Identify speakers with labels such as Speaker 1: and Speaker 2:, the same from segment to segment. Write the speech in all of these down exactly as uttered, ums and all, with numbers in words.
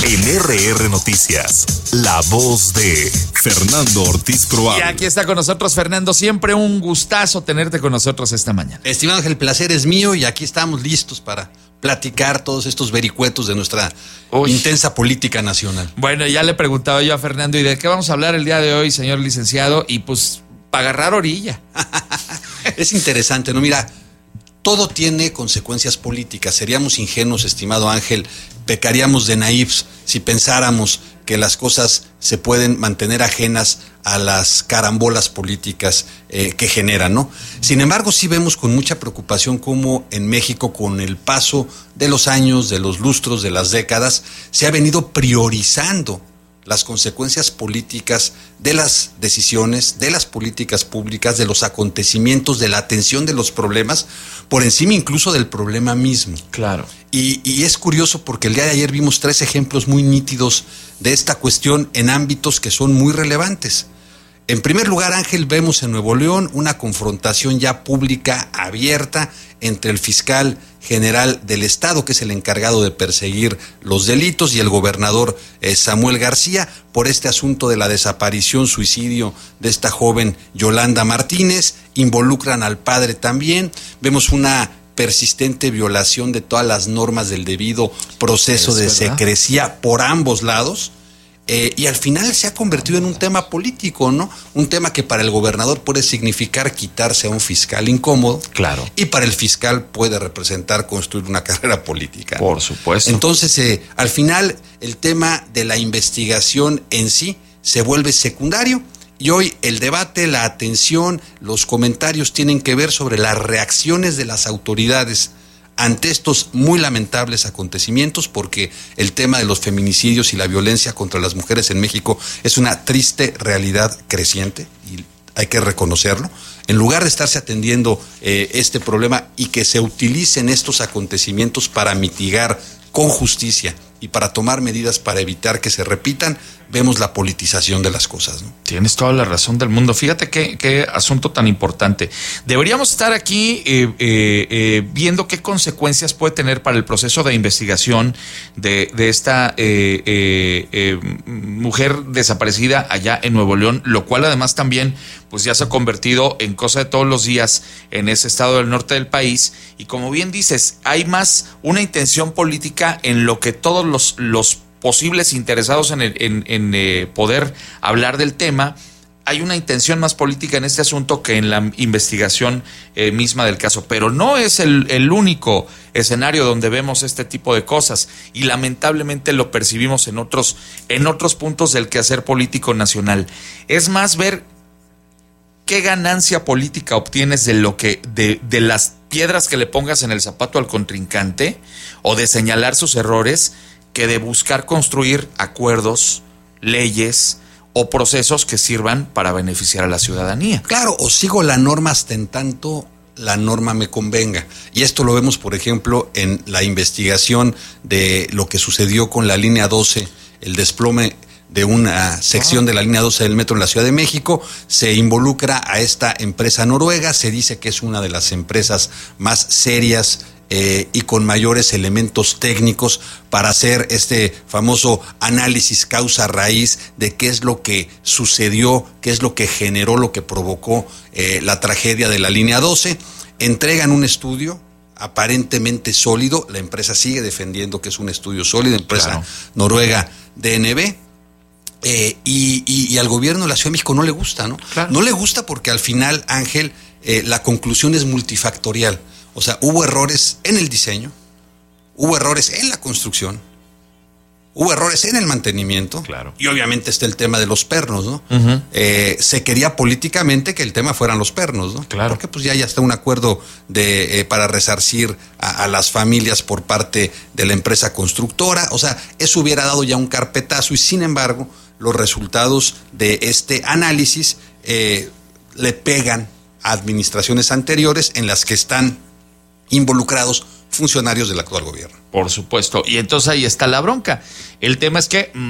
Speaker 1: En R R Noticias, la voz de Fernando Ortiz Proal.
Speaker 2: Y aquí está con nosotros Fernando, siempre un gustazo tenerte con nosotros esta mañana.
Speaker 3: Estimado Ángel, el placer es mío y aquí estamos listos para platicar todos estos vericuetos de nuestra Uy. intensa política nacional.
Speaker 2: Bueno, ya le preguntaba yo a Fernando, ¿y de qué vamos a hablar el día de hoy, señor licenciado? Y pues, para agarrar orilla.
Speaker 3: Es interesante, ¿no? Mira, todo tiene consecuencias políticas. Seríamos ingenuos, estimado Ángel, pecaríamos de naifs si pensáramos que las cosas se pueden mantener ajenas a las carambolas políticas eh, que generan, ¿no? Sin embargo, sí vemos con mucha preocupación cómo en México, con el paso de los años, de los lustros, de las décadas, se ha venido priorizando las consecuencias políticas de las decisiones, de las políticas públicas, de los acontecimientos, de la atención de los problemas, por encima incluso del problema mismo.
Speaker 2: Claro.
Speaker 3: Y, y es curioso porque el día de ayer vimos tres ejemplos muy nítidos de esta cuestión en ámbitos que son muy relevantes. En primer lugar, Ángel, vemos en Nuevo León una confrontación ya pública, abierta, entre el fiscal general del estado, que es el encargado de perseguir los delitos, y el gobernador eh, Samuel García, por este asunto de la desaparición, suicidio de esta joven Yolanda Martínez. Involucran al padre también. Vemos una persistente violación de todas las normas del debido proceso de secrecía por ambos lados. Eh, y al final se ha convertido en un tema político, ¿no? Un tema que para el gobernador puede significar quitarse a un fiscal incómodo.
Speaker 2: Claro.
Speaker 3: Y para el fiscal puede representar construir una carrera política.
Speaker 2: Por supuesto.
Speaker 3: Entonces, eh, al final, el tema de la investigación en sí se vuelve secundario. Y hoy el debate, la atención, los comentarios tienen que ver sobre las reacciones de las autoridades ante estos muy lamentables acontecimientos, porque el tema de los feminicidios y la violencia contra las mujeres en México es una triste realidad creciente y hay que reconocerlo. En lugar de estarse atendiendo eh, este problema y que se utilicen estos acontecimientos para mitigar con justicia y para tomar medidas para evitar que se repitan, vemos la politización de las cosas, ¿no?
Speaker 2: Tienes toda la razón del mundo. Fíjate qué, qué asunto tan importante. Deberíamos estar aquí eh, eh, eh, viendo qué consecuencias puede tener para el proceso de investigación de, de esta eh, eh, eh, mujer desaparecida allá en Nuevo León, lo cual además también pues ya se ha convertido en cosa de todos los días en ese estado del norte del país. Y como bien dices, hay más una intención política en lo que todos los, los posibles interesados en, el, en, en eh, poder hablar del tema. Hay una intención más política en este asunto que en la investigación eh, misma del caso, pero no es el, el único escenario donde vemos este tipo de cosas y lamentablemente lo percibimos en otros, en otros puntos del quehacer político nacional. Es más ver qué ganancia política obtienes de lo que, de, de las piedras que le pongas en el zapato al contrincante o de señalar sus errores, que de buscar construir acuerdos, leyes o procesos que sirvan para beneficiar a la ciudadanía.
Speaker 3: Claro, o sigo la norma hasta en tanto la norma me convenga. Y esto lo vemos, por ejemplo, en la investigación de lo que sucedió con la línea doce, el desplome de una sección de la línea doce del metro en la Ciudad de México. Se involucra a esta empresa noruega, se dice que es una de las empresas más serias Eh, y con mayores elementos técnicos para hacer este famoso análisis causa-raíz de qué es lo que sucedió, qué es lo que generó, lo que provocó eh, la tragedia de la línea doce. Entregan un estudio aparentemente sólido, la empresa sigue defendiendo que es un estudio sólido, empresa claro. noruega D N B, eh, y, y, y al gobierno de la Ciudad de México no le gusta, ¿no? Claro. No le gusta porque al final, Ángel, eh, la conclusión es multifactorial. O sea, hubo errores en el diseño, hubo errores en la construcción, hubo errores en el mantenimiento.
Speaker 2: Claro.
Speaker 3: Y obviamente está el tema de los pernos, ¿no?
Speaker 2: Uh-huh.
Speaker 3: Eh, se quería políticamente que el tema fueran los pernos, ¿no?
Speaker 2: Claro.
Speaker 3: Porque pues ya, ya está un acuerdo de, eh, para resarcir a, a las familias por parte de la empresa constructora. O sea, eso hubiera dado ya un carpetazo y sin embargo los resultados de este análisis eh, le pegan a administraciones anteriores en las que están involucrados funcionarios del actual gobierno.
Speaker 2: Por supuesto, y entonces ahí está la bronca. El tema es que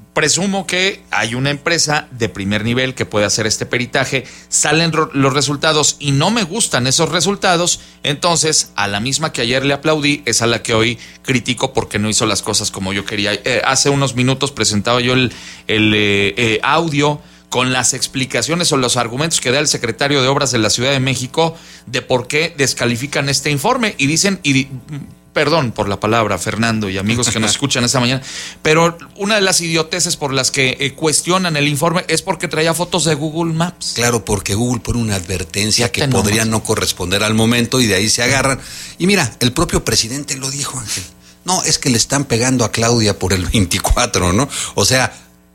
Speaker 2: presumo que hay una empresa de primer nivel que puede hacer este peritaje, salen ro- los resultados y no me gustan esos resultados, entonces a la misma que ayer le aplaudí es a la que hoy critico porque no hizo las cosas como yo quería. Eh, hace unos minutos presentaba yo el, el eh, eh, audio con las explicaciones o los argumentos que da el secretario de Obras de la Ciudad de México de por qué descalifican este informe y dicen, y di, perdón por la palabra, Fernando y amigos que nos escuchan esta mañana, pero una de las idioteces por las que eh, cuestionan el informe es porque traía fotos de Google Maps.
Speaker 3: Claro, porque Google pone una advertencia
Speaker 2: Ya
Speaker 3: que
Speaker 2: te
Speaker 3: podría
Speaker 2: enojas.
Speaker 3: no corresponder al momento y de ahí se agarran. Y mira, el propio presidente lo dijo, Ángel. No, es que le están pegando a Claudia por el veinticuatro, ¿no? O sea,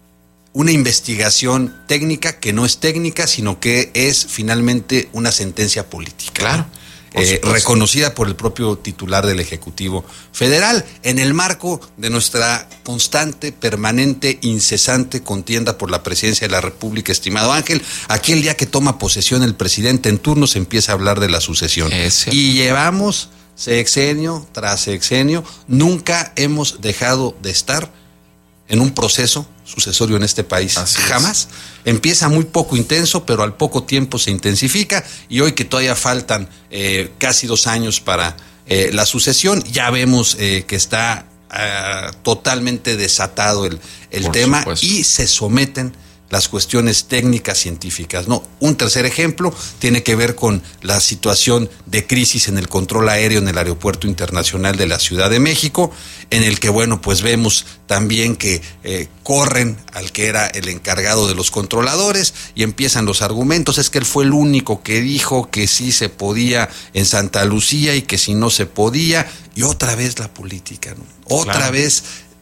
Speaker 3: una investigación técnica que no es técnica, sino que es finalmente una sentencia política.
Speaker 2: Claro.
Speaker 3: Eh, reconocida por el propio titular del Ejecutivo Federal, en el marco de nuestra constante, permanente, incesante contienda por la presidencia de la República, estimado Ángel. Aquí el día que toma posesión el presidente en turno se empieza a hablar de la sucesión.
Speaker 2: Ese.
Speaker 3: Y llevamos sexenio tras sexenio, nunca hemos dejado de estar en un proceso sucesorio en este país.
Speaker 2: Así
Speaker 3: Jamás. Empieza muy poco intenso, pero al poco tiempo se intensifica y hoy que todavía faltan eh, casi dos años para eh, la sucesión, ya vemos eh, que está eh, totalmente desatado el, el
Speaker 2: Por
Speaker 3: tema
Speaker 2: supuesto.
Speaker 3: y se someten las cuestiones técnicas científicas, ¿no? Un tercer ejemplo tiene que ver con la situación de crisis en el control aéreo en el Aeropuerto Internacional de la Ciudad de México, en el que, bueno, pues vemos también que eh, corren al que era el encargado de los controladores y empiezan los argumentos, es que él fue el único que dijo que sí se podía en Santa Lucía y que si no se podía, y otra vez la política, ¿no? Otra
Speaker 2: Claro.
Speaker 3: vez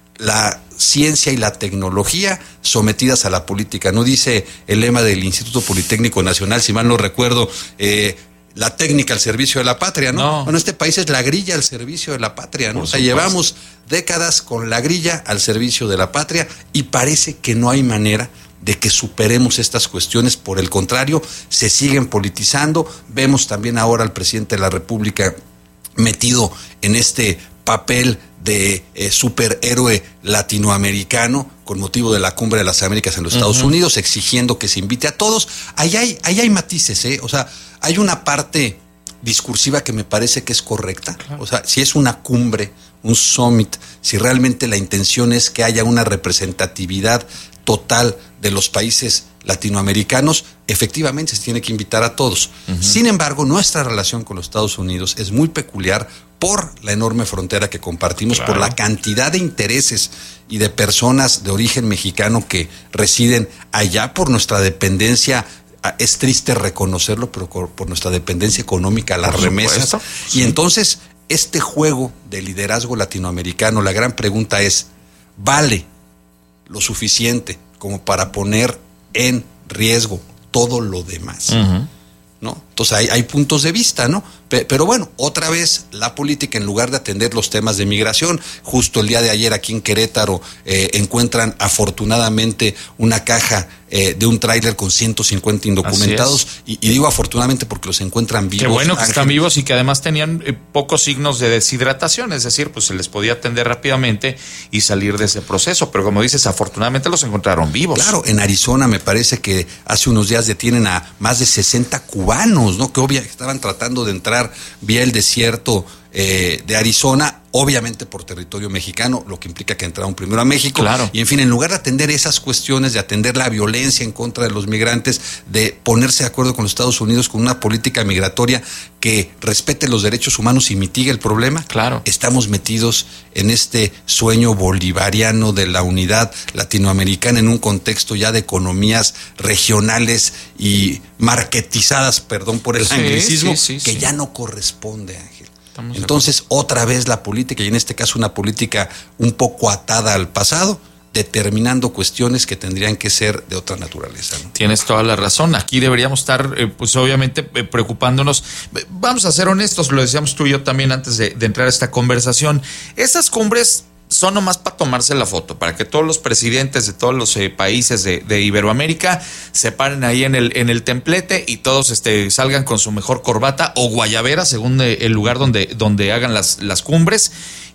Speaker 3: la ciencia y la tecnología sometidas a la política. No dice el lema del Instituto Politécnico Nacional, si mal no recuerdo, eh, la técnica al servicio de la patria, ¿no?
Speaker 2: No.
Speaker 3: Bueno, este país es la grilla al servicio de la patria, ¿no?
Speaker 2: Por
Speaker 3: O sea,
Speaker 2: supuesto.
Speaker 3: llevamos décadas con la grilla al servicio de la patria y parece que no hay manera de que superemos estas cuestiones. Por el contrario, se siguen politizando. Vemos también ahora al presidente de la República metido en este papel de eh, superhéroe latinoamericano con motivo de la Cumbre de las Américas en los uh-huh. Estados Unidos, exigiendo que se invite a todos. Ahí hay, ahí hay matices, ¿eh? O sea, hay una parte discursiva que me parece que es correcta. Claro. O sea, si es una cumbre, un summit, si realmente la intención es que haya una representatividad total de los países latinoamericanos, efectivamente se tiene que invitar a todos. Uh-huh. Sin embargo, nuestra relación con los Estados Unidos es muy peculiar por la enorme frontera que compartimos, claro. por la cantidad de intereses y de personas de origen mexicano que residen allá, por nuestra dependencia, es triste reconocerlo, pero por nuestra dependencia económica, las remesas. Sí. Y entonces, este juego de liderazgo latinoamericano, la gran pregunta es, ¿vale lo suficiente como para poner en riesgo todo lo demás? Uh-huh. ¿No? Entonces hay, hay puntos de vista, ¿no? Pe- pero bueno, otra vez la política, en lugar de atender los temas de migración, justo el día de ayer aquí en Querétaro eh, encuentran afortunadamente una caja eh, de un tráiler con ciento cincuenta indocumentados, y, y digo afortunadamente porque los encuentran vivos.
Speaker 2: Qué bueno que
Speaker 3: Ángel.
Speaker 2: Están vivos y que además tenían eh, pocos signos de deshidratación, es decir, pues se les podía atender rápidamente y salir de ese proceso, pero como dices, afortunadamente los encontraron vivos.
Speaker 3: Claro, en Arizona me parece que hace unos días detienen a más de sesenta cubanos, ¿no? Que obviamente estaban tratando de entrar vía el desierto eh, de Arizona, obviamente por territorio mexicano, lo que implica que entraron primero a México.
Speaker 2: Claro.
Speaker 3: Y en fin, en lugar de atender esas cuestiones, de atender la violencia en contra de los migrantes, de ponerse de acuerdo con los Estados Unidos con una política migratoria que respete los derechos humanos y mitigue el problema,
Speaker 2: claro.
Speaker 3: estamos metidos en este sueño bolivariano de la unidad latinoamericana en un contexto ya de economías regionales y marketizadas, perdón por el
Speaker 2: sí,
Speaker 3: anglicismo,
Speaker 2: sí, sí,
Speaker 3: que
Speaker 2: sí.
Speaker 3: ya no corresponde, Ángel.
Speaker 2: Estamos
Speaker 3: Entonces, otra vez la política, y en este caso una política un poco atada al pasado, determinando cuestiones que tendrían que ser de otra naturaleza, ¿no?
Speaker 2: Tienes toda la razón. Aquí deberíamos estar, eh, pues obviamente, eh, preocupándonos. Vamos a ser honestos, lo decíamos tú y yo también antes de, de entrar a esta conversación. Esas cumbres son nomás para tomarse la foto, para que todos los presidentes de todos los eh, países de, de Iberoamérica se paren ahí en el, en el templete y todos este, salgan con su mejor corbata o guayabera, según eh, el lugar donde, donde hagan las, las cumbres.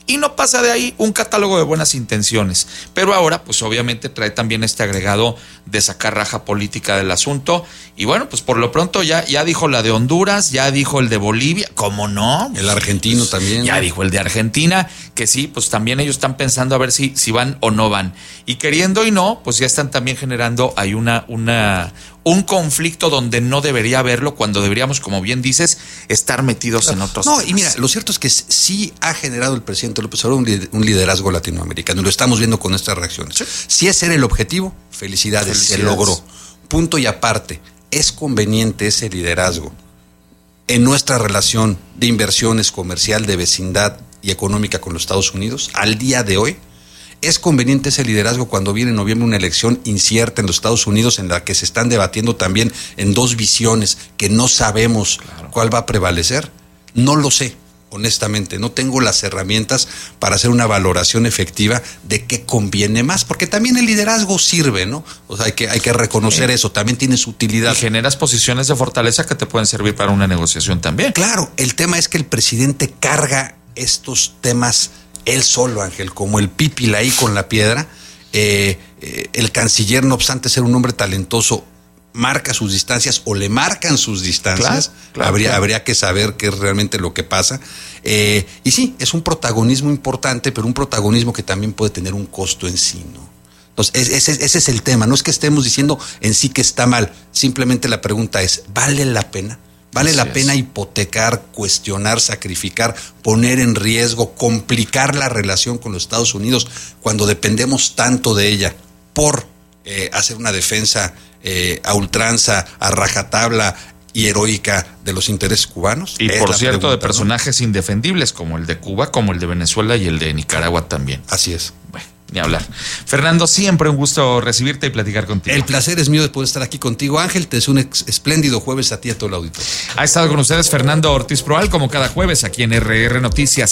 Speaker 2: y no pasa de ahí un catálogo de buenas intenciones. Pero ahora, pues obviamente trae también este agregado de sacar raja política del asunto. Y bueno, pues por lo pronto ya, ya dijo la de Honduras, ya dijo el de Bolivia, ¿cómo no?
Speaker 3: El argentino
Speaker 2: pues,
Speaker 3: también.
Speaker 2: Ya dijo el de Argentina, que sí, pues también ellos están pensando a ver si, si van o no van. Y queriendo y no, pues ya están también generando hay una, una, un conflicto donde no debería haberlo, cuando deberíamos, como bien dices, estar metidos claro. en otros
Speaker 3: No,
Speaker 2: temas.
Speaker 3: Y mira, lo cierto es que sí ha generado el presidente López Obrador un liderazgo latinoamericano, y lo estamos viendo con estas reacciones. Sí. Si ese era el objetivo, felicidades, felicidades, se logró. Punto y aparte, es conveniente ese liderazgo en nuestra relación de inversiones comercial, de vecindad y económica con los Estados Unidos, al día de hoy. Es conveniente ese liderazgo cuando viene en noviembre una elección incierta en los Estados Unidos, en la que se están debatiendo también en dos visiones que no sabemos claro. cuál va a prevalecer. No lo sé, honestamente, no tengo las herramientas para hacer una valoración efectiva de qué conviene más, porque también el liderazgo sirve, ¿no? O sea, hay que, hay que reconocer sí. eso, también tiene su utilidad.
Speaker 2: Y generas posiciones de fortaleza que te pueden servir para una negociación también.
Speaker 3: Claro, el tema es que el presidente carga estos temas él solo, Ángel, como el pípila ahí con la piedra. Eh, eh, el canciller, no obstante ser un hombre talentoso, marca sus distancias o le marcan sus distancias. Claro, claro, habría, claro. habría que saber qué es realmente lo que pasa. Eh, y sí, es un protagonismo importante, pero un protagonismo que también puede tener un costo en sí, ¿no? Entonces, ese, ese es el tema. No es que estemos diciendo en sí que está mal. Simplemente la pregunta es, ¿vale la pena? ¿Vale Así la pena es. hipotecar, cuestionar, sacrificar, poner en riesgo, complicar la relación con los Estados Unidos cuando dependemos tanto de ella por eh, hacer una defensa eh, a ultranza, a rajatabla y heroica de los intereses cubanos?
Speaker 2: Y es por cierto, pregunta, de personajes ¿no? indefendibles como el de Cuba, como el de Venezuela y el de Nicaragua también.
Speaker 3: Así es.
Speaker 2: Bueno. Ni hablar. Fernando, siempre un gusto recibirte y platicar contigo.
Speaker 3: El placer es mío de poder estar aquí contigo, Ángel. Te deseo un ex- espléndido jueves a ti y a todo el auditorio.
Speaker 2: Ha estado con ustedes Fernando Ortiz Proal, como cada jueves aquí en R R Noticias.